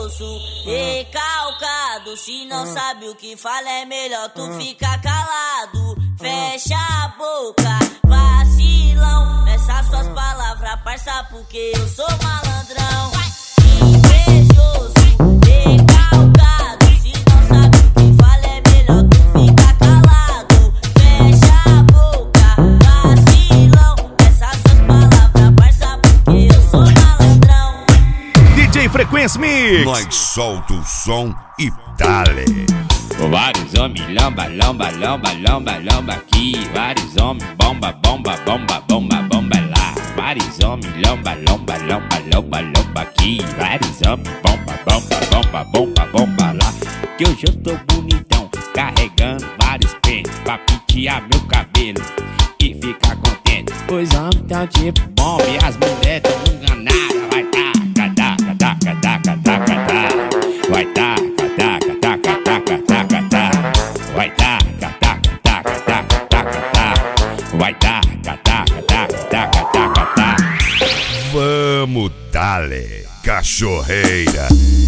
invejoso, recalcado. Se não sabe o que fala, é melhor tu ficar calado. Fecha a boca, vacilão. Essas suas palavras, parça, porque eu sou malandrão. Invejoso, recalcado. Se não sabe o que fala, é melhor tu ficar calado. Fecha a boca, vacilão. Essas suas palavras, parça, porque eu sou malandrão. DJ Frequência Mix. Nós solta o som e dale. Vários homens lamba, lamba, lamba, lamba, lamba aqui. Vários homens bomba, bomba, bomba, bomba, bomba lá. Vários homens lamba, lamba, lamba, lamba, lamba aqui. Vários homens bomba, bomba, bomba, bomba, bomba lá. Que hoje eu tô bonitão, carregando vários pentes pra pentear meu cabelo e ficar contente. Os homens tão tipo bomba e as mulheres tão enganadas. Vai taca, taca, taca, taca, taca, taca. Vai taca, taca, taca, taca, taca, taca. Vai taca, taca, taca, taca, taca, taca. Vai taca, taca, taca, taca, taca, taca. Vamos dale, cachorreira.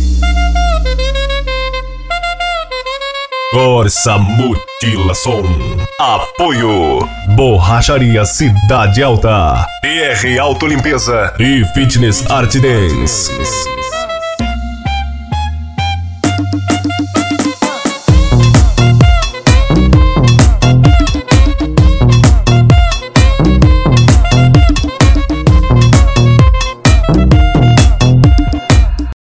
Corsa Mutilação. Apoio Borracharia Cidade Alta, TR Autolimpeza e Fitness Art Dance.